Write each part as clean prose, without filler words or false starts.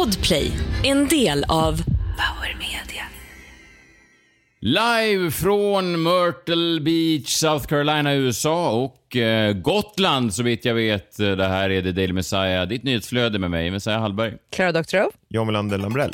Podplay, en del av Power Media. Live från Myrtle Beach, South Carolina, USA och Gotland, så vitt jag vet. Det här är The Daily Messiah, ditt nyhetsflöde med mig, Messiah Hallberg. Clara Doctorow. John Melander Lambrell.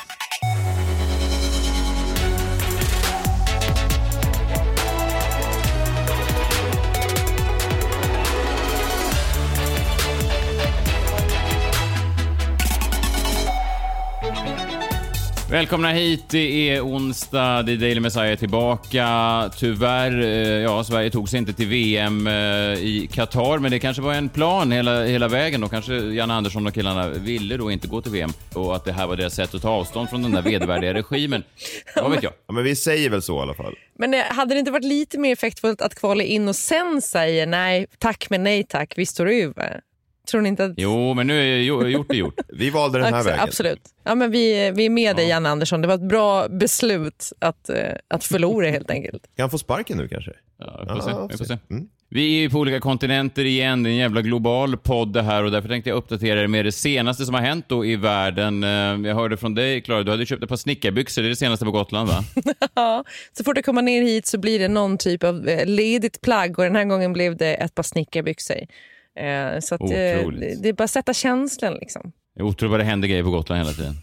Välkomna hit, det är onsdag, det är Daily Messiah tillbaka. Tyvärr, Sverige tog sig inte till VM i Qatar, men det kanske var en plan hela vägen. Och kanske Janne Andersson och killarna ville då inte gå till VM. Och att det här var deras sätt att ta avstånd från den där vedervärdiga regimen. Vad vet jag? Ja, men vi säger väl så i alla fall. Men hade det inte varit lite mer effektfullt att kvala in och sen säga nej tack men nej tack, vi står över? Tror ni inte att... Jo, men nu är gjort. Vi valde den här vägen. Absolut. Ja, men vi är med dig, Janne Andersson. Det var ett bra beslut att förlora helt enkelt. Kan han få sparken nu kanske? Ja, vi får se. Vi är på olika kontinenter igen. Det är en jävla global podd det här, och därför tänkte jag uppdatera er med det senaste som har hänt då i världen. Jag hörde från dig, Clara, du hade köpt ett par snickarbyxor. Det är det senaste på Gotland, va? Ja, så fort du kommer ner hit så blir det någon typ av ledigt plagg, och den här gången blev det ett par snickarbyxor. Så att det är bara att sätta känslan liksom. Jag otroligt vad det händer grejer på Gotland hela tiden.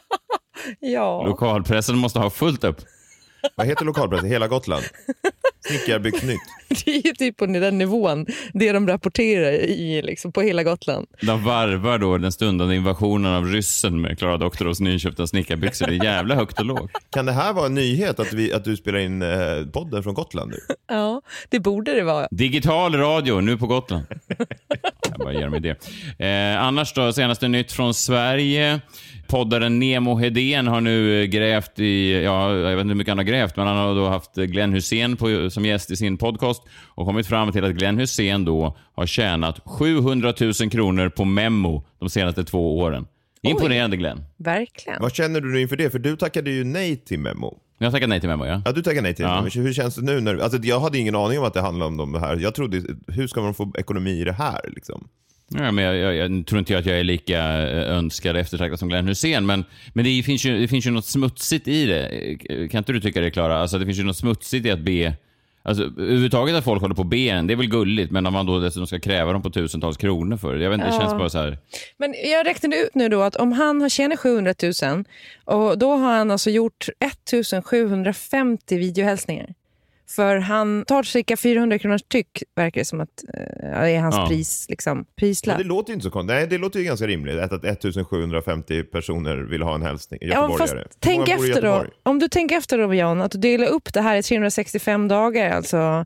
Ja. Lokalpressen måste ha fullt upp. Vad heter lokalpressen? Hela Gotland? Snickarbyggt nytt. Det är ju typ på den nivån det de rapporterar i liksom, på hela Gotland. De varvar då den stundande invasionen av ryssen med Clara Doctorows nyköpta snickarbyxor. Det är jävla högt och lågt. Kan det här vara en nyhet att du spelar in podden från Gotland nu? Ja, det borde det vara. Digital radio nu på Gotland. Jag bara ger mig det. Annars då, senaste nytt från Sverige. Poddaren Nemo Hedén har nu grävt i, jag vet inte hur mycket han har grävt, men han har då haft Glenn Hussein som gäst i sin podcast och kommit fram till att Glenn Hussein då har tjänat 700 000 kronor på Memo de senaste 2 åren. Imponerande, Glenn. Verkligen. Vad känner du inför det? För du tackade ju nej till Memo. Jag tackade nej till Memo, ja. Ja, du tackade nej till Memo. Hur känns det nu? Alltså, jag hade ingen aning om att det handlade om det här. Jag trodde, hur ska man få ekonomi i det här liksom? Ja, men jag tror inte att jag är lika önskad eftertraktad som Glenn Hussein, men det finns ju något smutsigt i det. Kan inte du tycka det, Clara? Alltså det finns ju något smutsigt i att be. Alltså överhuvudtaget att folk håller på be en, det är väl gulligt, men om man då dessutom ska kräva dem på tusentals kronor för det. Jag vet inte, det känns bara så här. Men jag räknade ut nu då att om han har tjänat 700 000 och då har han alltså gjort 1750 videohälsningar. För han tar cirka 400 kronor tyck, verkar det som att det är hans pris, liksom, prislapp. Men det låter ju inte så konstigt. Nej, det låter ju ganska rimligt att 1750 personer vill ha en hälsning. Ja, fast tänk efter då. Om du tänker efter då, Jan, att du delar upp det här i 365 dagar, alltså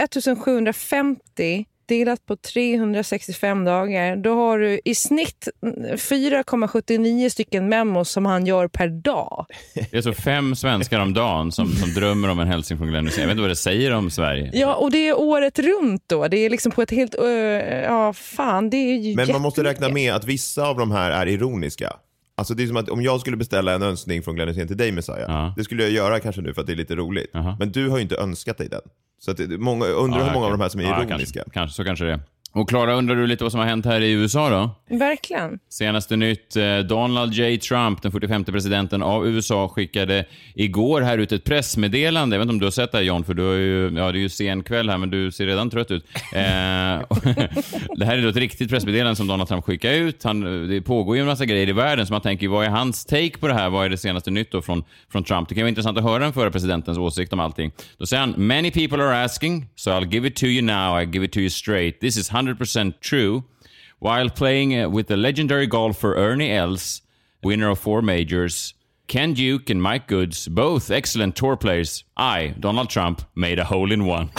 1750 delat på 365 dagar, då har du i snitt 4,79 stycken memos som han gör per dag. Det är så 5 svenskar om dagen som drömmer om en hälsning från Glenn Hussein. Jag vet inte vad det säger om Sverige. Ja, och det är året runt då. Det är liksom på ett helt... det är ju. Men man måste räkna med att vissa av de här är ironiska. Alltså det är som att om jag skulle beställa en önskning från Glenn Hussein till dig, Messiah, det skulle jag göra kanske nu för att det är lite roligt. Men du har ju inte önskat dig den. Så att hur många av de här som är ironiska. Kanske det. Och Clara, undrar du lite vad som har hänt här i USA då? Verkligen. Senaste nytt, Donald J. Trump, den 45:e presidenten av USA, skickade igår här ut ett pressmeddelande. Jag vet inte om du har sett det här, John, för du har ju, det är ju sen kväll här, men du ser redan trött ut. Det här är då ett riktigt pressmeddelande som Donald Trump skickar ut. Det pågår ju en massa grejer i världen som man tänker, vad är hans take på det här? Vad är det senaste nytt då från Trump? Det kan vara intressant att höra den förra presidentens åsikt om allting. Då säger han, many people are asking, so I'll give it to you now, I give it to you straight. This is 100% true. While playing with the legendary golfer Ernie Els, winner of 4 majors, Ken Duke and Mike Goods, both excellent tour players, I, Donald Trump, made a hole-in-one.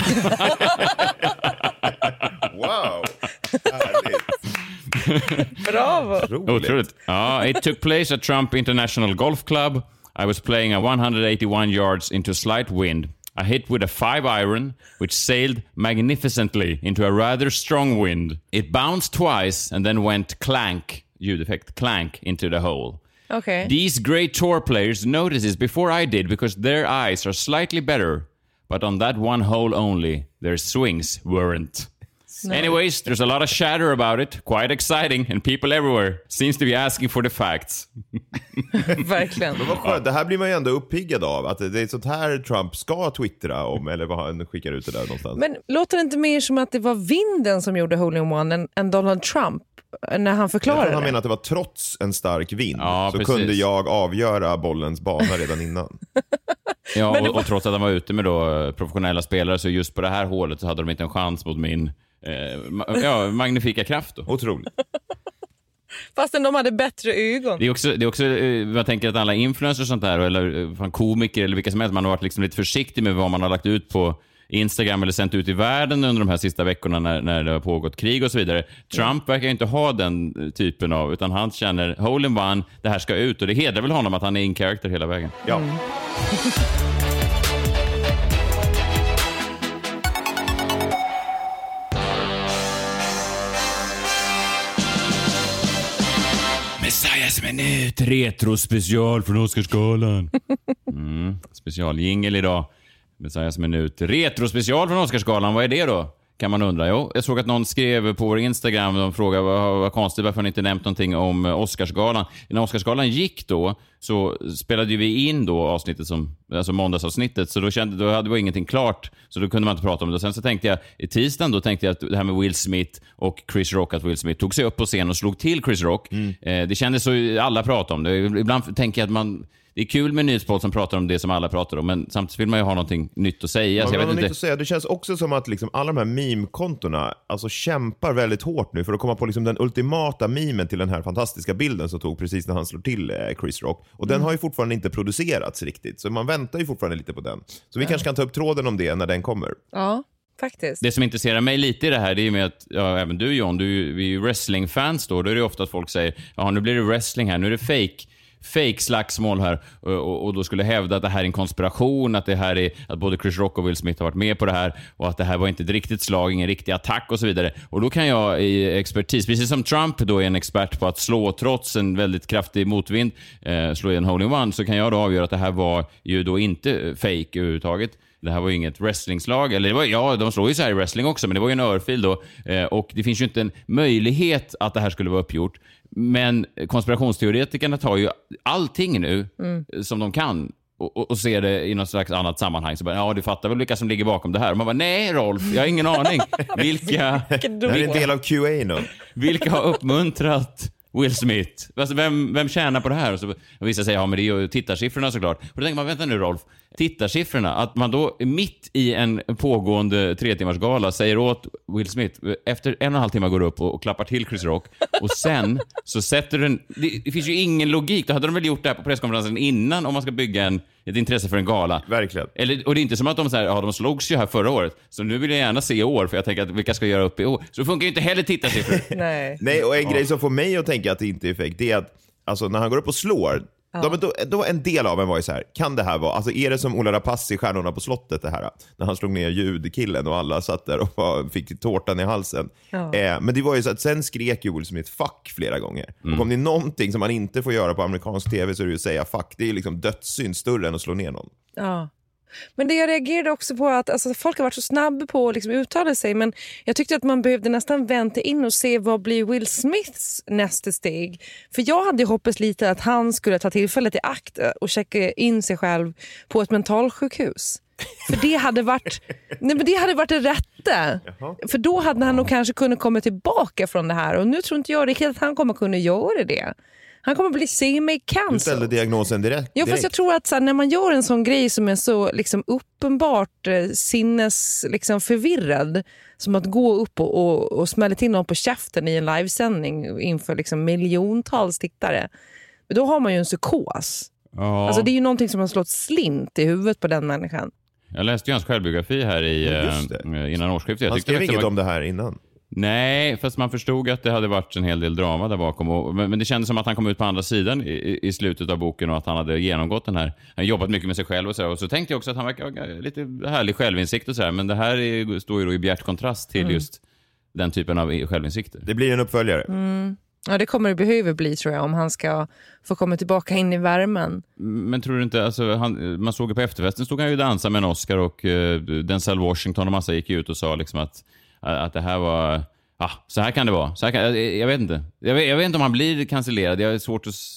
Wow! Bravo! Otroligt. It took place at Trump International Golf Club. I was playing a 181 yards into slight wind. I hit with a 5-iron, which sailed magnificently into a rather strong wind. It bounced twice and then went clank, ljudeffekt, clank, into the hole. Okay. These great tour players noticed this before I did because their eyes are slightly better, but on that one hole only, their swings weren't. No. Anyways, there's a lot of chatter about it, quite exciting, and people everywhere seems to be asking for the facts. Verkligen. Men vad skönt, det här blir man ju ändå uppiggad av. Att det är sånt här Trump ska twittra om, eller vad han skickar ut det där någonstans. Men låter det inte mer som att det var vinden som gjorde hole-in-one än Donald Trump när han förklarade det? Han menar att det var trots en stark vind så precis. kunde jag avgöra bollens bana redan innan. Ja, och trots att han var ute med då professionella spelare så just på det här hålet så hade de inte en chans mot min magnifika kraft då. Otroligt. Fastän de hade bättre ögon. Det är också jag tänker att alla influencers och sånt där eller komiker eller vilka som helst, man har varit liksom lite försiktig med vad man har lagt ut på Instagram eller sänt ut i världen under de här sista veckorna när det har pågått krig och så vidare. Trump verkar inte ha den typen av, utan han känner hole-in-one, det här ska ut, och det hedrar väl honom att han är in character hela vägen. Ja. Messiahs minut, retrospecial från Oscarsgalan. Specialjingel idag. Messiahs minut, retrospecial från Oscarsgalan. Vad är det då? Kan man undra. Jo, jag såg att någon skrev på vår Instagram och frågade vad konstigt varför han inte nämnt någonting om Oscarsgalan. När Oscarsgalan gick då så spelade vi in då avsnittet alltså måndagsavsnittet, så då hade vi ingenting klart, så då kunde man inte prata om det. Och sen så tänkte jag i tisdagen att det här med Will Smith och Chris Rock, att Will Smith tog sig upp på scen och slog till Chris Rock. Det kändes så, alla pratade om det. Ibland tänker jag att det är kul med nyhetspodd som pratar om det som alla pratar om, men samtidigt vill man ju ha någonting nytt att säga. Så jag vet inte. Nytt att säga. Det känns också som att liksom alla de här meme-kontorna alltså kämpar väldigt hårt nu för att komma på liksom den ultimata memen till den här fantastiska bilden som tog precis när han slår till Chris Rock. Och den har ju fortfarande inte producerats riktigt, så man väntar ju fortfarande lite på den. Så vi kanske kan ta upp tråden om det när den kommer. Ja, faktiskt. Det som intresserar mig lite i det här, det är ju med att även du John, vi är ju wrestlingfans då är det ofta att folk säger, nu blir det wrestling här, nu är det fake slagsmål här, och då skulle hävda att det här är en konspiration, att det här är att både Chris Rock och Will Smith har varit med på det här, och att det här var inte ett riktigt slag, ingen riktig attack och så vidare. Och då kan jag i expertis, precis som Trump då är en expert på att slå trots en väldigt kraftig motvind, slå i en hole-in-one, så kan jag då avgöra att det här var ju då inte fake överhuvudtaget. Det här var ju inget wrestlingslag, eller de slår ju så här i wrestling också, men det var ju en örfil då, och det finns ju inte en möjlighet att det här skulle vara uppgjort. Men konspirationsteoretikerna tar ju allting nu som de kan och ser det i något slags annat sammanhang. Så bara, du fattar väl vilka som ligger bakom det här. Och man bara, nej Rolf, jag har ingen aning. Vilka... Det är en del av QA nu. Vilka har uppmuntrat Will Smith? Alltså, vem tjänar på det här? Och så vissa säger, men det är ju tittarsiffrorna såklart. Och då tänker man, vänta nu Rolf, tittarsiffrorna, att man då mitt i en pågående 3-timmarsgala säger åt Will Smith, efter 1,5 timmar går upp och klappar till Chris Rock, och sen så sätter den, det finns ju ingen logik. Då hade de väl gjort det här på presskonferensen innan, om man ska bygga ett intresse för en gala. Verkligen. Och det är inte som att de säger, de slogs ju här förra året, så nu vill jag gärna se i år, för jag tänker att vilka ska göra upp i år. Så det funkar ju inte heller tittarsiffror. Nej, och en grej som får mig att tänka att det inte är fake, det är att alltså, när han går upp och slår, då en del av en var ju så här, kan det här vara, alltså är det som Ola Rapace i Stjärnorna på slottet det här, när han slog ner ljudkillen och alla satt där och fick tårtan i halsen. Men det var ju så att sen skrek ju Will Smith fuck flera gånger. Och om det är någonting som man inte får göra på amerikansk tv så är det ju att säga fuck. Det är ju liksom dödssynd större än att slå ner någon. Ja. Men det jag reagerade också på att folk har varit så snabba på att liksom uttala sig, men jag tyckte att man behövde nästan vänta in och se vad blir Will Smiths nästa steg. För jag hade hoppats lite att han skulle ta tillfället i akt och checka in sig själv på ett mentalsjukhus. För det hade varit det rätta. För då hade han nog kanske kunnat komma tillbaka från det här, och nu tror inte jag riktigt att han kommer kunna göra det. Han kommer bli semi-cancer. Du ställde diagnosen direkt. Ja, fast jag tror att när man gör en sån grej som är så liksom uppenbart sinnes liksom förvirrad, som att gå upp och smälla till någon på käften i en livesändning inför liksom miljontals tittare, då har man ju en psykos. Ja. Alltså det är ju någonting som har slått slint i huvudet på den människan. Jag läste ju hans självbiografi här innan årsskiftet. Han skrev inget om det här innan. Nej, fast man förstod att det hade varit en hel del drama där bakom. Men det kändes som att han kom ut på andra sidan i slutet av boken, och att han hade genomgått den här. Han har jobbat mycket med sig själv och så. Och så tänkte jag också att han verkar lite härlig självinsikt och så här. Men det här står ju då i bjärt kontrast till just den typen av självinsikter. Det blir en uppföljare. Ja, det kommer det behöva bli, tror jag, om han ska få komma tillbaka in i värmen. Men tror du inte, alltså, man såg på efterfesten, stod han ju dansa med en Oscar, och Denzel Washington och massa gick ut och sa liksom att det här var, så här kan det vara. Så här jag vet inte. Jag vet inte om han blir cancellerad. Jag är svårt att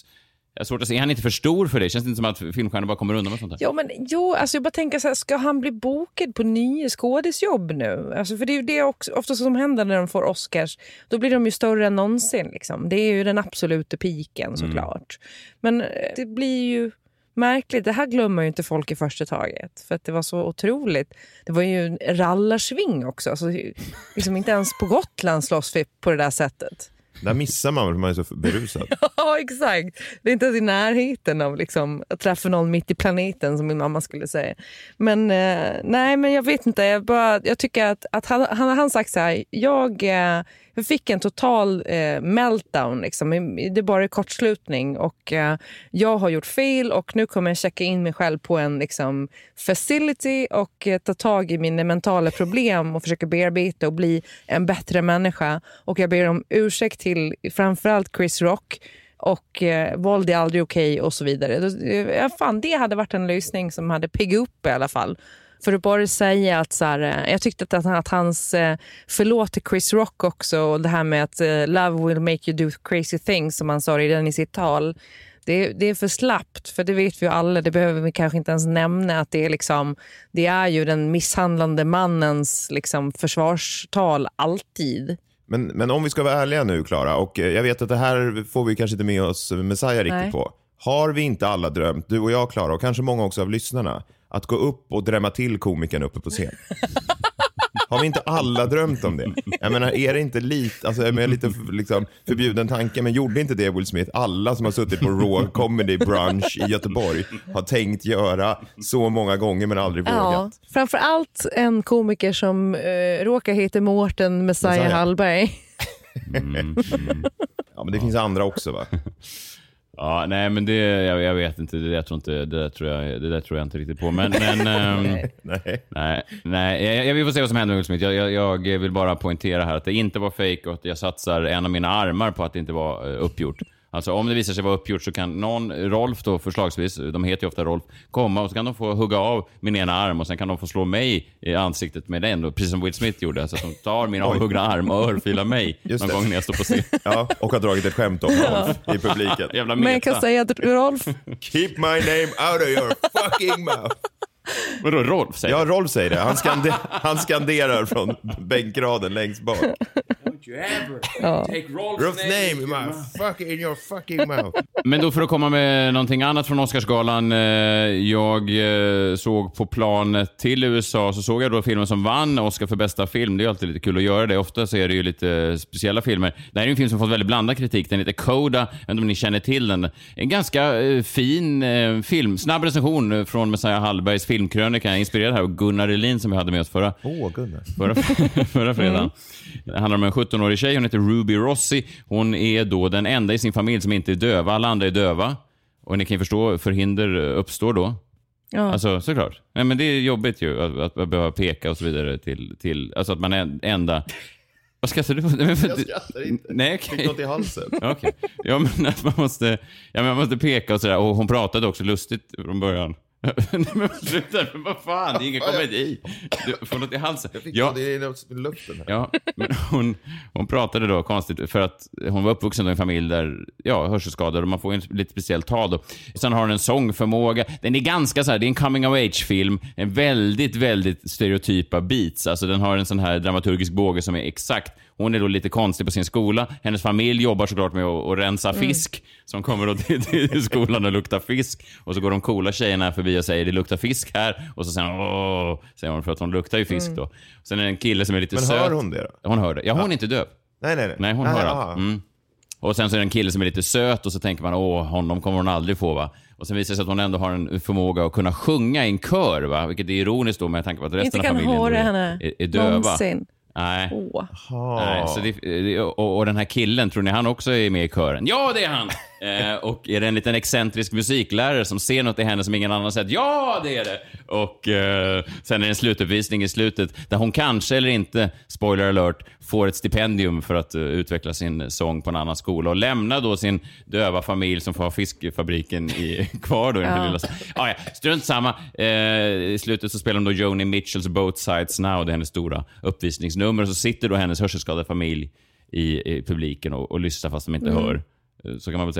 Jag har svårt att se, är han inte för stor för det? Känns det inte som att filmstjärnor bara kommer undan med sånt här? Alltså jag bara tänker så här, ska han bli bokad på nya skådisjobb nu? Alltså för det är ju det också ofta som händer när de får Oscars. Då blir de ju större än någonsin liksom. Det är ju den absoluta piken såklart. Men det blir ju märkligt. Det här glömmer ju inte folk i första taget. För att det var så otroligt. Det var ju en rallarsving också. Alltså, liksom inte ens på Gotland slåss vi på det där sättet. Där missar man, för man är så berusad. Ja, exakt. Det är inte ens i närheten av liksom, att träffa någon mitt i planeten, som min mamma skulle säga. Men nej, men jag vet inte. Jag tycker att han sagt så här, jag fick en total meltdown. Liksom. Det är bara kortslutning. Och jag har gjort fel och nu kommer jag checka in mig själv på en liksom, facility och ta tag i mina mentala problem och försöka bearbeta och bli en bättre människa. Och jag ber om ursäkt till framförallt Chris Rock. Och våld är aldrig okej och så vidare. Fan, det hade varit en lösning som hade piggat upp i alla fall. För att bara säga att så här, jag tyckte att hans förlåt till Chris Rock också, och det här med att love will make you do crazy things, som han sa redan i sitt tal, det är för slappt, för det vet vi ju alla, det behöver vi kanske inte ens nämna, att det är liksom, det är ju den misshandlande mannens liksom försvarstal alltid. Men om vi ska vara ärliga nu, Klara, och jag vet att det här får vi kanske inte med oss Messiah riktigt på. Har vi inte alla drömt, du och jag, Klara, och kanske många också av lyssnarna, att gå upp och drämma till komikern uppe på scen? Har vi inte alla drömt om det? Jag menar, är det inte lite liksom förbjuden tanke, men gjorde inte det Will Smith? Alla som har suttit på Raw Comedy Brunch i Göteborg har tänkt göra så många gånger men aldrig vågat. Framförallt en komiker som råkar heta Mårten Messiah Hallberg. Ja, men det finns andra också, va? Ja, nej, men det jag vet inte, det där tror jag inte riktigt på, men nej, jag vill få se vad som händer med Will Smith. Jag vill bara poängtera här att det inte var fake och att jag satsar en av mina armar på att det inte var uppgjort. Alltså om det visar sig vara uppgjort så kan någon, Rolf då förslagsvis, de heter ju ofta Rolf, komma och så kan de få hugga av min ena arm och sen kan de få slå mig i ansiktet med den då, precis som Will Smith gjorde, så att de tar min avhuggna arm och örfilar mig någon gång när jag står på scen. Ja, och har dragit ett skämt om Rolf i publiken. Jävla men jag kan säga att Rolf... Keep my name out of your fucking mouth. Vadå, Rolf säger det? Ja, Rolf säger det. Han skanderar från bänkraden längst bak. Don't you ever take Rolf's name in your fucking mouth. Men då för att komma med någonting annat från Oscarsgalan. Jag såg på planet till USA, så såg jag då filmen som vann Oscar för bästa film. Det är alltid lite kul att göra det. Ofta så är det ju lite speciella filmer. Det här är en film som fått väldigt blandad kritik. Den heter Coda. Jag vet inte om ni känner till den. En ganska fin film. Snabb recension från Messiah Hallbergs filmkrönika. Inspirerad här av Gunnar Elin som vi hade med oss förra fredagen. Det handlar om en 17-årig tjej, hon heter Ruby Rossi. Hon är då den enda i sin familj som inte är döva. Alla andra är döva. Och ni kan ju förstå, förhinder uppstår då. Ja. Alltså, såklart. Nej, men det är jobbigt ju att behöva peka och så vidare till alltså att man är enda... Vad skrattar du på? Jag skrattar inte. Nej, okej. Fick något i halsen. Okej. Ja, men att man måste peka och sådär. Och hon pratade också lustigt från början. Nej, men sluta, vad fan, det är ingen komedi. Du får något i halsen. Jag fick något i luften här. Ja, men hon pratade då konstigt för att hon var uppvuxen i en familj där, hörselskadade, och man får en lite speciell tal då. Sen har hon en sångförmåga. Den är ganska så här, det är en coming of age film. En väldigt, väldigt stereotypa beats. Alltså den har en sån här dramaturgisk båge som är exakt. Hon är då lite konstig på sin skola. Hennes familj jobbar såklart med att rensa fisk. Som kommer då till skolan och luktar fisk. Och så går de coola tjejerna förbi och säger det luktar fisk här. Och så säger hon för att hon luktar ju fisk då. Sen är det en kille som är lite söt. Men hör hon det då? Hon hör det. Ja, hon är inte döv. Nej, hon hör allt. Och sen så är det en kille som är lite söt och så tänker man, honom kommer hon aldrig få, va? Och sen visar det sig att hon ändå har en förmåga att kunna sjunga i en kör, va? Vilket är ironiskt då med tanke på att resten av familjen är döva. Någonsin. Nej. Nej, så och den här killen, tror ni han också är med i kören? Ja, det är han! Och är det en liten excentrisk musiklärare som ser något i henne som ingen annan har sett? Ja, det är det! Och sen är det en slutuppvisning i slutet där hon kanske eller inte, spoiler alert, får ett stipendium för att utveckla sin sång på en annan skola och lämna då sin döva familj som får ha fiskfabriken kvar då i den lilla... strunt samma. I slutet så spelar de då Joni Mitchells Both Sides Now, det är hennes stora uppvisningsnummer, och så sitter då hennes hörselskadade familj i publiken och lyssnar fast de inte hör. Så kan man väl säga.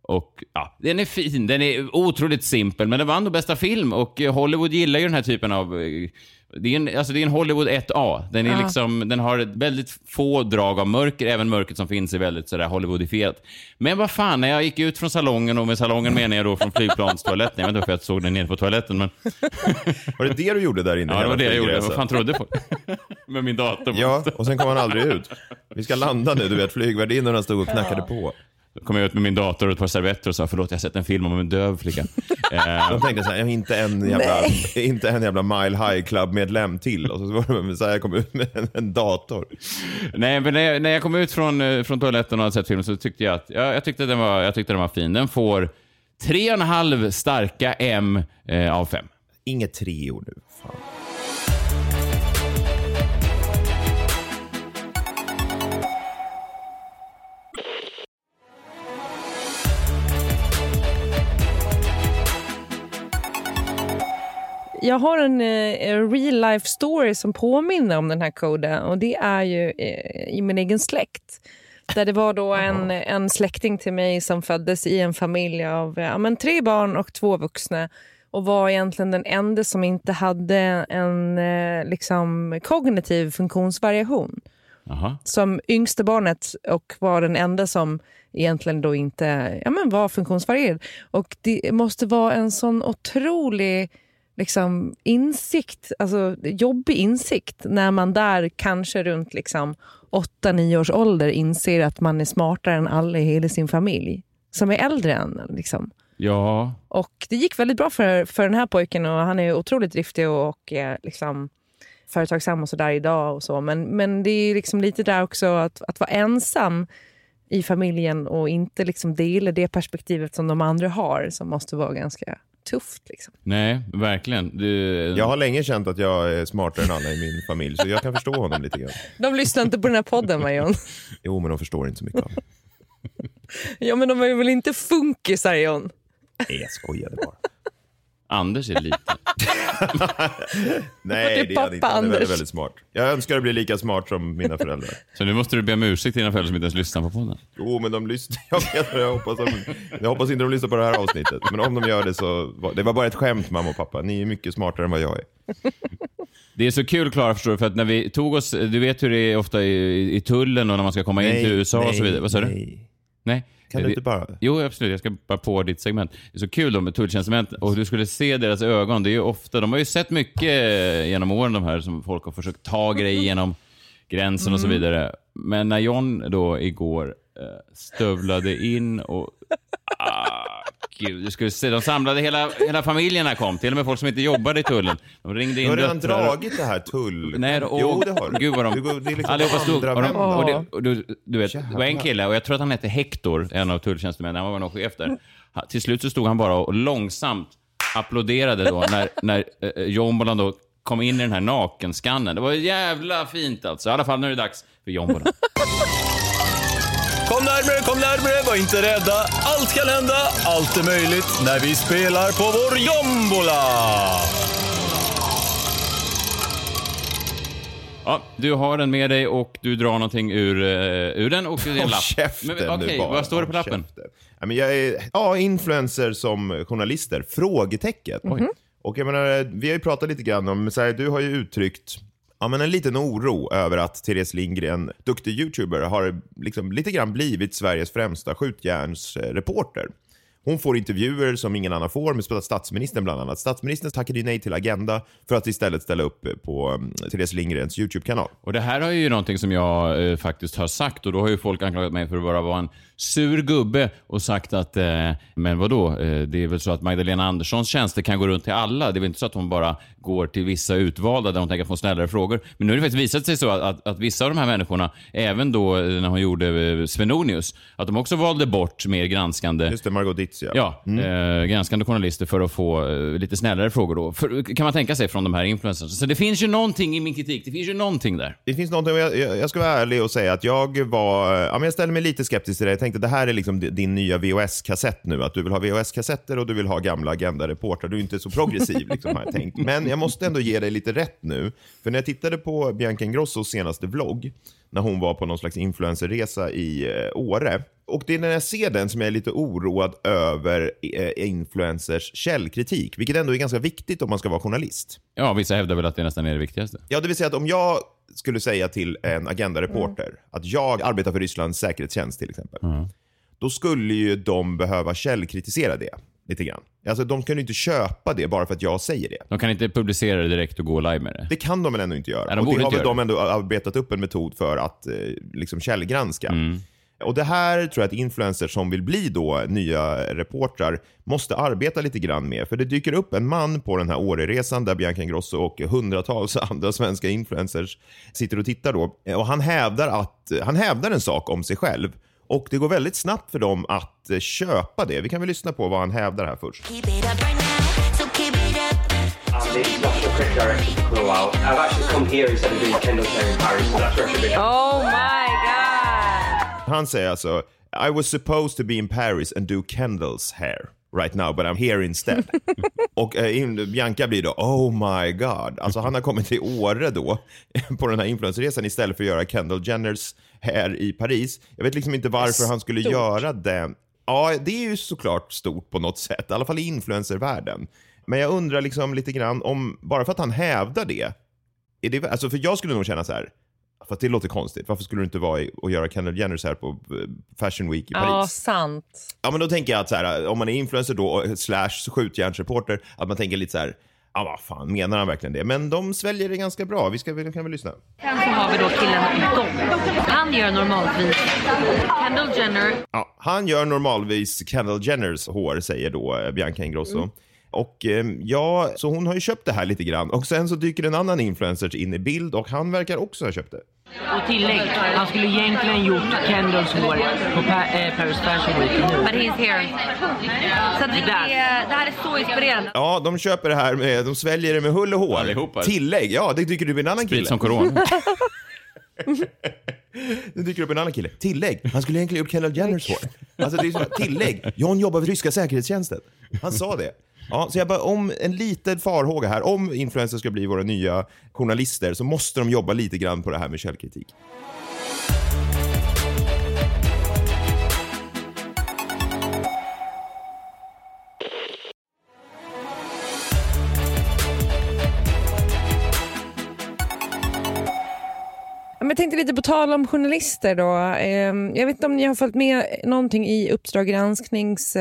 Och ja, den är fin, den är otroligt simpel, men den vann då bästa film, och Hollywood gillar ju den här typen av... Det är en Hollywood 1A. Den är liksom, den har ett väldigt få drag av mörker, även mörkret som finns är väldigt sådär Hollywoodifierat. Men vad fan, när jag gick ut från salongen, och med salongen menar jag då från flygplanstoaletten. Jag vet inte varför jag såg den nere på toaletten, men... Var det det du gjorde där inne? Ja, det var det jag gjorde. Vad fan trodde folk? Med min dator. Ja, och sen kom han aldrig ut. Vi ska landa nu, du vet, flygvärdinnorna stod och knackade på. Då kom jag ut med min dator och ett par servetter och sa, förlåt, jag har sett en film om en döv flicka. De tänkte så här, inte en jävla Mile High Club-medlem till. Och så var det så här, jag kom ut med en dator. Nej, men när jag kom ut från toaletten och hade sett filmen, så tyckte jag att jag tyckte den var fin. Den får 3,5 starka M av 5. Inget 3 ord nu, fan. Jag har en real life story som påminner om den här koden, och det är ju i min egen släkt. Där det var då en släkting till mig som föddes i en familj av 3 barn och 2 vuxna, och var egentligen den enda som inte hade en kognitiv funktionsvariation. Aha. Som yngste barnet, och var den enda som egentligen då inte var funktionsvarierad. Och det måste vara en sån otrolig insikt, alltså jobbig insikt, när man där kanske runt 8-9 års ålder inser att man är smartare än alla i hela sin familj som är äldre än Ja. Och det gick väldigt bra för den här pojken, och han är otroligt driftig och företagsam och så där idag och så, men det är lite där också att vara ensam i familjen och inte dela det perspektivet som de andra har, som måste vara ganska tufft. Nej, verkligen. Jag har länge känt att jag är smartare än alla i min familj, så jag kan förstå honom lite grann. De lyssnar inte på den här podden, Marion. Jo, men de förstår inte så mycket av det. Ja, men de är väl inte funkisar, John? Nej, jag skojade bara. Anders är liten. Nej, det är han inte. Han är väldigt, väldigt smart. Jag önskar att bli lika smart som mina föräldrar. Så nu måste du be om ursäkt till dina föräldrar som inte ens lyssnar på podden. Jo, men de lyssnar. Jag hoppas inte de lyssnar på det här avsnittet. Men om de gör det så... Det var bara ett skämt, mamma och pappa. Ni är mycket smartare än vad jag är. Det är så kul, Klara, förstår du, för att när vi tog oss... Du vet hur det är ofta i tullen och när man ska komma in till USA och så vidare. Vad sa du? Nej. Kan du inte bara... Jo, absolut. Jag ska bara på ditt segment. Det är så kul då med tulltjänstemän. Och du skulle se deras ögon. Det är ju ofta... De har ju sett mycket genom åren, de här, som folk har försökt ta grejer genom gränsen och så vidare. Men när John då igår stövlade in och... Gud, du skulle se, de samlade hela familjen här, kom. Till och med folk som inte jobbade i tullen. De ringde in. Har redan dragit det här tull? Nej, jo, det har du. Gud vad de... Det är allihopa stod. och Du vet, det var en kille, och jag tror att han hette Hector, en av tulltjänstemännen. Han var nog chef där. Till slut så stod han bara och långsamt applåderade då när Jombolan då kom in i den här nakenskannen. Det var jävla fint alltså. I alla fall när det är dags för Jombolan. Kom närmare, var inte rädda. Allt kan hända, allt är möjligt när vi spelar på vår Jombola. Ja, du har den med dig och du drar någonting ur den och det är en lapp. Käften, okej, vad står det på lappen? Ja, men jag är influencer som journalister. Frågetecken. Och jag menar, vi har ju pratat lite grann om, så här, du har ju uttryckt en liten oro över att Therese Lindgren, duktig YouTuber, har lite grann blivit Sveriges främsta skjutjärnsreporter. Hon får intervjuer som ingen annan får, med statsministern bland annat. Statsministern tackade nej till Agenda för att istället ställa upp på Therese Lindgrens YouTube-kanal. Och det här är ju någonting som jag faktiskt har sagt, och då har ju folk anklagat mig för att bara vara en sur gubbe och sagt att, men vadå, det är väl så att Magdalena Anderssons tjänster kan gå runt till alla. Det är väl inte så att hon bara går till vissa utvalda där hon tänker få snällare frågor. Men nu har det faktiskt visat sig så att vissa av de här människorna, även då när hon gjorde Svenonius, att de också valde bort mer granskande... Just det, Margot Ditz, ja. Granskande journalister för att få lite snällare frågor då. Kan man tänka sig från de här influencers. Så det finns ju någonting i min kritik. Det finns ju någonting där. Det finns någonting, jag ska vara ärlig och säga att jag ställer mig lite skeptisk till det. Jag tänkte, det här är liksom din nya VHS-kassett nu. Att du vill ha VHS-kassetter och du vill ha gamla Agenda-reporter. Du är inte så progressiv har jag tänkt. Men jag måste ändå ge dig lite rätt nu. För när jag tittade på Bianca Ingrossos senaste vlogg, när hon var på någon slags influencerresa i Åre. Och det är när jag ser den som jag är lite oroad över influencers källkritik, vilket ändå är ganska viktigt om man ska vara journalist. Ja, vissa hävdar väl att det nästan är det viktigaste. Ja, det vill säga att om jag skulle säga till en Agenda-reporter att jag arbetar för Rysslands säkerhetstjänst till exempel, då skulle ju de behöva källkritisera det lite grann. Alltså de kan ju inte köpa det bara för att jag säger det. De kan inte publicera det direkt och gå live med det. Det kan de väl ändå inte göra. Ja, och det har väl de ändå arbetat upp en metod för att liksom källgranska. Och det här tror jag att influencers som vill bli då nya reportrar måste arbeta lite grann med. För det dyker upp en man på den här Åreresan där Bianca Ingrosso och hundratals andra svenska influencers sitter och tittar då. Och han hävdar en sak om sig själv. Och det går väldigt snabbt för dem att köpa det. Vi kan väl lyssna på vad han hävdar här först. Oh my god! Han säger alltså, I was supposed to be in Paris and do Kendall's hair right now, but I'm here instead. Och Bianca blir då, oh my god. Alltså han har kommit till Åre då på den här influencerresan istället för att göra Kendall Jenners hair i Paris. Jag vet liksom inte varför han skulle göra det. Ja, det är ju såklart stort på något sätt, i alla fall i influencervärlden. Men jag undrar liksom lite grann om, bara för att han hävdar det, är det alltså för jag skulle nog känna så här, för att det låter konstigt. Varför skulle du inte vara och göra Kendall Jenners här på Fashion Week i Paris? Ja, sant. Ja, men då tänker jag att så här, om man är influencer då / skjutjärnsreporter, att man tänker lite så här, ja vad fan, menar han verkligen det? Men de sväljer det ganska bra. Vi kan väl lyssna. Sen så har vi då killen Dom. Han gör normalvis Kendall Jenner. Ja, han gör normalvis Kendall Jenners hår, säger då Bianca Ingrosso. Och ja, så hon har ju köpt det här lite grann. Och sen så dyker en annan influencer in i bild och han verkar också ha köpt det. Och tillägg, han skulle egentligen gjort Kendalls hår på Paris Fashion Week. But he's here. Så att det här är så inspirerande. Ja, de köper det här de sväljer det med hull och hår. Allihopa. Tillägg, ja, det dyker upp en annan kille. Sprit som corona. Det dyker upp en annan kille. Tillägg, han skulle egentligen gjort Kendall Jenners hår. Alltså det är så, tillägg, John jobbar för ryska säkerhetstjänsten. Han sa det. Ja, så jag bara, om en liten farhåga här, om influencers ska bli våra nya journalister så måste de jobba lite grann på det här med källkritik. Jag tänkte lite på tal om journalister då. Jag vet inte om ni har följt med någonting i Uppdrag gransknings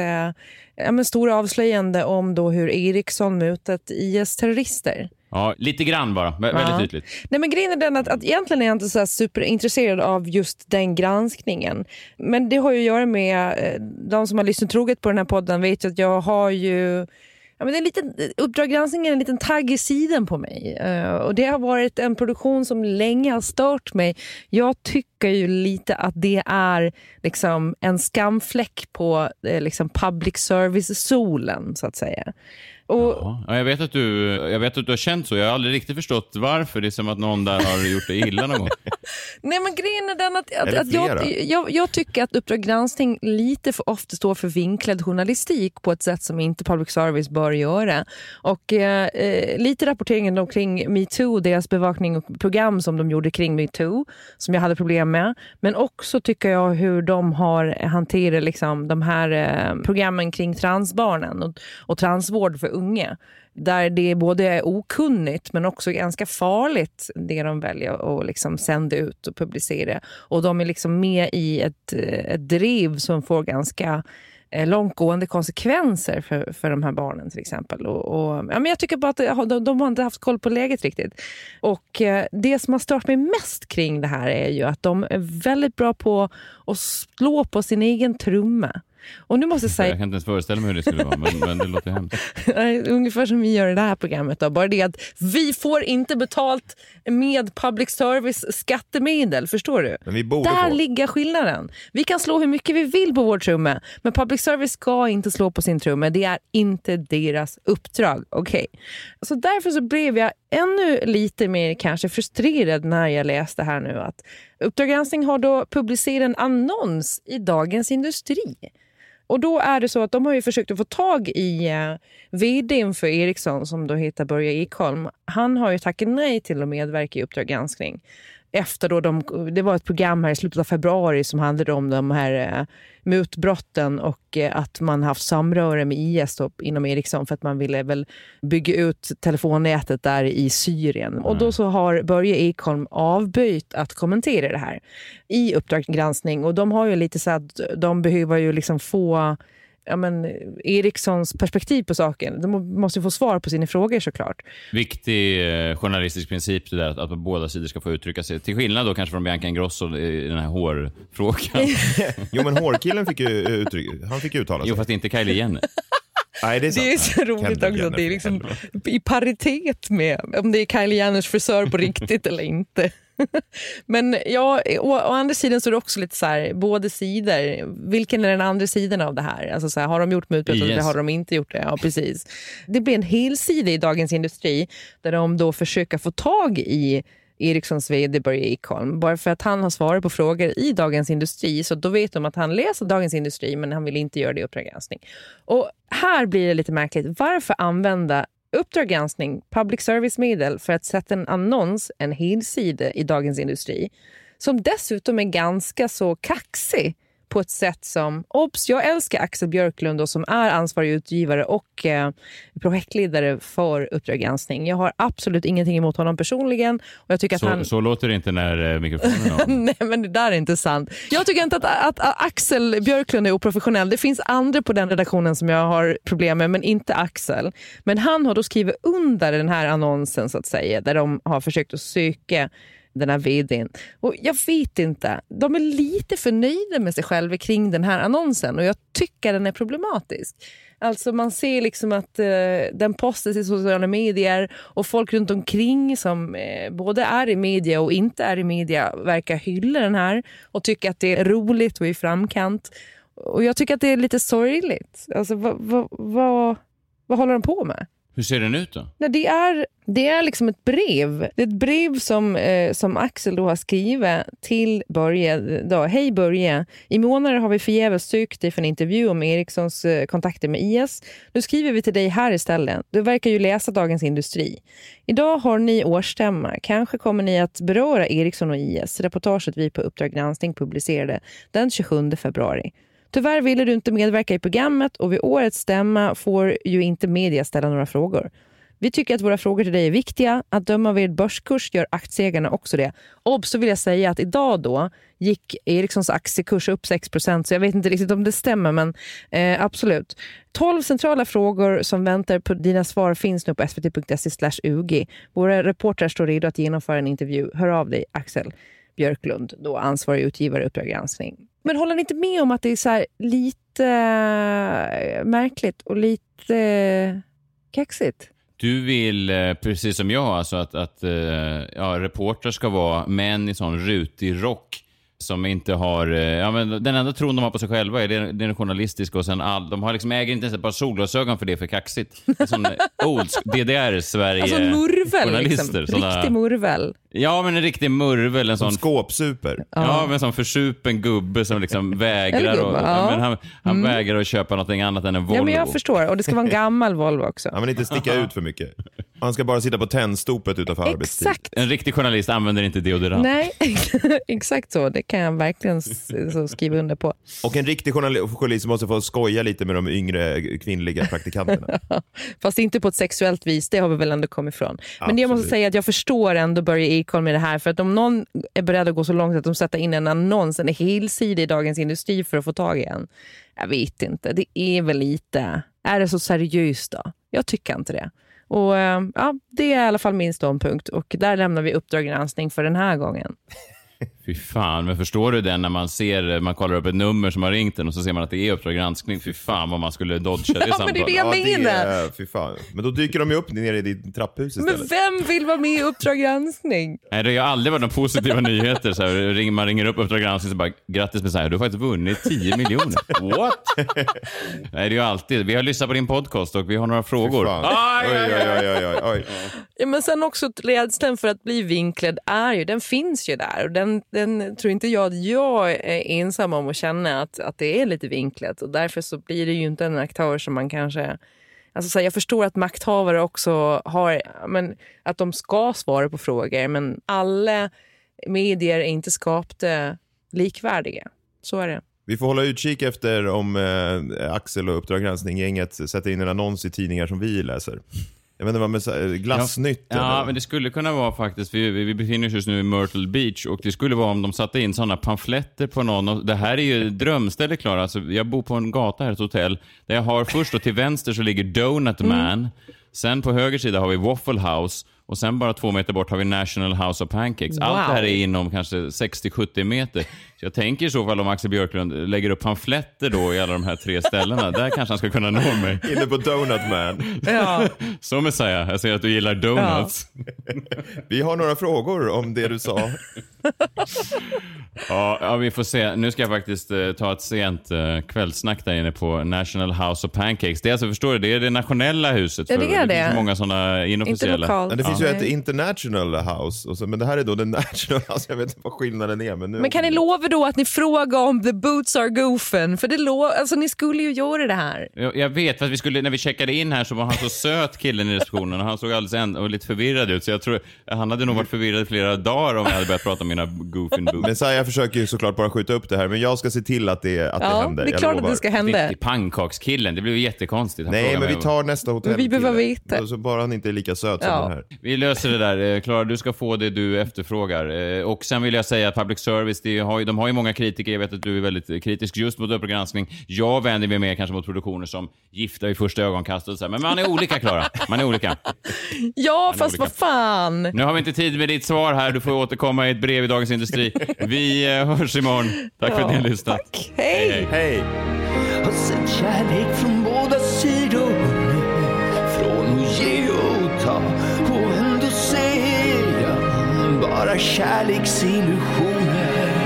stora avslöjande om då hur Ericsson mutat IS-terrorister. Ja, lite grann bara. Väldigt tydligt. Nej, men grejen är den att egentligen är jag inte så här superintresserad av just den granskningen. Men det har ju att göra med de som har lyssnat troget på den här podden vet ju att jag har ju... Ja, men det är en liten, Uppdrag granskning är en liten tagg i sidan på mig. Och det har varit en produktion som länge har stört mig. Jag tycker ju lite att det är liksom en skamfläck på liksom public service-solen, så att säga. Och, ja, jag vet att du har känt så. Jag har aldrig riktigt förstått varför. Det är som att någon där har gjort det illa någon gång. Nej, men grejen är den att jag tycker att Uppdrag granskning lite för ofta står för vinklad journalistik på ett sätt som inte public service bör göra. Och lite rapporteringen då kring MeToo, deras bevakning och program som de gjorde kring MeToo, som jag hade problem med. Men också tycker jag hur de har hanterat liksom de här programmen kring transbarnen och transvård för unga. Där det både är okunnigt men också ganska farligt det de väljer att liksom sända ut och publicera. Och de är liksom med i ett driv som får ganska långtgående konsekvenser för de här barnen till exempel. Men jag tycker bara att de har inte haft koll på läget riktigt. Och det som har stört mig mest kring det här är ju att de är väldigt bra på att slå på sin egen trumma. Och nu måste jag säga... Jag kan inte ens föreställa mig hur det skulle vara, men det låter hemskt. Ungefär som vi gör i det här programmet då. Bara det att vi får inte betalt med public service skattemedel, förstår du? Men vi borde där få. ligger skillnaden. Vi kan slå hur mycket vi vill på vår trumme, men public service ska inte slå på sin trumme. Det är inte deras uppdrag, okej. Så därför så blev jag ännu lite mer kanske frustrerad när jag läste här nu att Uppdrag granskning har då publicerat en annons i Dagens Industri. Och då är det så att de har ju försökt att få tag i vdn för Ericsson som då heter Börje Ekholm. Han har ju tackat nej till att medverka i Uppdrag granskning. efter då det var ett program här i slutet av februari som handlade om de här mutbrotten och att man haft samröre med IS då, inom Ericsson för att man ville väl bygga ut telefonnätet där i Syrien. Och då så har Börje Ekholm avböjt att kommentera det här i Uppdrag granskning. Och de har ju lite så att de behöver ju liksom få Ericssons perspektiv på saken. De måste få svar på sina frågor såklart. Viktig journalistisk princip det där, att båda sidor ska få uttrycka sig. Till skillnad då kanske från Bianca Ingrosso i den här hårfrågan. Jo, men hårkillen fick ju han fick uttala sig. Jo, fast inte Kylie Jenner. Nej, det är så roligt också. Det är liksom i paritet med om det är Kylie Jenners frisör på riktigt eller inte. Men ja, å andra sidan så är det också lite så här, båda sidor. Vilken är den andra sidan av det här? Alltså så här, har de gjort mutbrott eller har de inte gjort det? Ja, precis. Det blir en hel sida i Dagens Industri där de då försöker få tag i Ericssons vd Börje Ekholm. Bara för att han har svarat på frågor i Dagens Industri, så då vet de att han läser Dagens Industri, men han vill inte göra det i Uppdrag granskning. Och här blir det lite märkligt. Varför använda Uppdrag granskning, public service-medel, för att sätta en annons, en helsida i Dagens Industri, som dessutom är ganska så kaxig på ett sätt som, jag älskar Axel Björklund då, som är ansvarig utgivare och projektledare för Uppdrag granskning. Jag har absolut ingenting emot honom personligen. Och jag tycker att så låter det inte när mikrofonen har. Nej, men det där är inte sant. Jag tycker inte att Axel Björklund är oprofessionell. Det finns andra på den redaktionen som jag har problem med, men inte Axel. Men han har då skrivit under den här annonsen så att säga, där de har försökt att söka den här vdn. Och jag vet inte, de är lite för nöjda med sig själva kring den här annonsen och jag tycker den är problematisk. Alltså man ser liksom att den postas i sociala medier och folk runt omkring som både är i media och inte är i media verkar hylla den här och tycker att det är roligt och i framkant. Och jag tycker att det är lite sorgligt. Alltså vad håller de på med? Hur ser den ut då? Nej, det är liksom ett brev. Det är ett brev som Axel då har skrivit till Börje. Hej Börje, i månader har vi förgäves sökt dig för en intervju om Ericssons kontakter med IS. Nu skriver vi till dig här istället. Du verkar ju läsa Dagens Industri. Idag har ni årsstämma. Kanske kommer ni att beröra Ericsson och IS. Reportaget vi på Uppdrag granskning publicerade den 27 februari. Tyvärr ville du inte medverka i programmet och vid årets stämma får ju inte media ställa några frågor. Vi tycker att våra frågor till dig är viktiga. Att döma vid börskurs gör aktieägarna också det. Och så vill jag säga att idag då gick Ericssons aktiekurs upp 6%, så jag vet inte riktigt om det stämmer, men absolut. 12 centrala frågor som väntar på dina svar finns nu på svt.se/ug. Våra reportrar står redo att genomföra en intervju. Hör av dig, Axel Björklund, då ansvarig utgivare Uppdrag granskning. Men håller ni inte med om att det är så här lite märkligt och lite kaxigt? Du vill, precis som jag, alltså att reporter ska vara män i sån rutig rock som inte har, men den enda tron de har på sig själva är den journalistiska och sen de har liksom äger inte ens ett par solglasögon för det är för kaxigt. Sån old DDR-Sverige. Alltså murvel liksom, riktig murvel. Ja, men en riktig murvel, en sån skåpsuper. Ja, men en sån försupen gubbe som liksom vägrar men han vägrar att köpa något annat än en Volvo. Ja, men jag förstår, och det ska vara en gammal Volvo också. Ja, men inte sticka ut för mycket. Han ska bara sitta på tändstopet utanför arbetstid. En riktig journalist använder inte deodorant. Nej, exakt så. Det kan jag verkligen så skriva under på. Och en riktig journalist måste få skoja lite med de yngre kvinnliga praktikanterna. Fast inte på ett sexuellt vis, det har vi väl ändå kommit ifrån. Men jag måste säga att jag förstår ändå Börje Ekholm med det här. För att om någon är beredd att gå så långt att de sätter in en annons, en helsida i Dagens Industri för att få tag i en. Jag vet inte, det är väl lite... Är det så seriöst då? Jag tycker inte det. Och det är i alla fall min ståndpunkt. Och där lämnar vi Uppdrag granskning för den här gången. Fy fan, men förstår du den när man kollar upp ett nummer som har ringt den och så ser man att det är Uppdrag granskning? Fy fan vad man skulle dodga det samtalet. Men det är det jag menar. Fy fan. Men då dyker de ju upp nere i ditt trapphus istället. Men vem vill vara med i Uppdrag granskning? Nej, det har aldrig varit några positiva nyheter. Så här, man ringer upp Uppdrag granskning och bara, grattis med så här, du har faktiskt vunnit 10 miljoner. What? Nej, det är ju alltid. Vi har lyssnat på din podcast och vi har några frågor. Oj. Ja, men sen också rädslan för att bli vinklad den finns ju där. Och den tror inte jag att jag är ensam om att känna att det är lite vinklat. Och därför så blir det ju inte en aktör som man kanske... Alltså så här, jag förstår att makthavare också har... att de ska svara på frågor. Men alla medier är inte skapade likvärdiga. Så är det. Vi får hålla utkik efter om Axel och Uppdrag granskning-gänget sätter in en annons i tidningar som vi läser. Jag vet inte vad med Glassnytt. Ja, men det skulle kunna vara faktiskt, vi befinner oss just nu i Myrtle Beach, och det skulle vara om de satte in sådana pamfletter på någon. Det här är ju drömställe, Klara. Alltså, jag bor på en gata här, ett hotell, där jag har först och till vänster så ligger Donut Man. Sen på höger sida har vi Waffle House. Och sen bara 2 meter bort har vi National House of Pancakes. Allt det här är inom kanske 60-70 meter. Så jag tänker i så fall om Axel Björklund lägger upp pamfletter då i alla de här 3 ställena. Där kanske han ska kunna nå mig. Inne på Donut Man. Ja. Så Messiah, jag ser att du gillar donuts. Ja. Vi har några frågor om det du sa. Ja, vi får se. Nu ska jag faktiskt ta ett sent kvällsnack där inne på National House of Pancakes. Det är alltså, förstår du, det är det nationella huset. Ja, det är det. Det finns många sådana inofficiella. Det finns ju ett international house. Och så, men det här är då den national house. Jag vet inte vad skillnaden är. Men kan ni lova då att ni frågar om the boots are goofen? För det alltså, ni skulle ju göra det här. Jag vet, för att när vi checkade in här så var han så söt, killen i receptionen. Och han såg alldeles och lite förvirrad ut. Så jag tror han hade nog varit förvirrad i flera dagar om jag hade börjat prata om mina goofin boots. Men så jag försöker ju såklart bara skjuta upp det här. Men jag ska se till att det händer. Det är klart att det ska hända. Pannkakskillen, det blir ju jättekonstigt. Nej, men vi tar nästa hotell. Vi behöver veta. Så bara han inte är lika söt som den här. Vi löser det där. Klara, du ska få det du efterfrågar. Och sen vill jag säga att public service, de har ju många kritiker. Jag vet att du är väldigt kritisk just mot Uppdrag granskning. Jag vänder mig mer kanske mot produktioner som Gifta i första ögonkastet. Men man är olika, Klara. Man är olika. Ja, fast vad fan. Nu har vi inte tid med ditt svar här. Du får återkomma i ett brev i Dagens Industri. Vi hörs imorgon. Tack för att ni har lyssnat. Tack. Hej. Hej. Har sett kärlek från båda sidor, från att ge och ta, och ändå ser jag bara kärleksillusioner.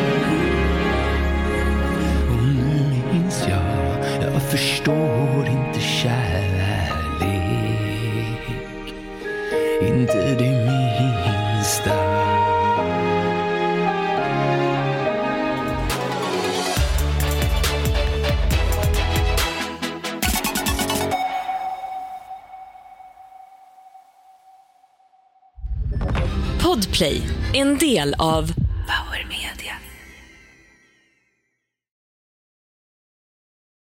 Och nu minns jag förstår inte kärlek, inte det minsta. Podplay, en del av Power Media.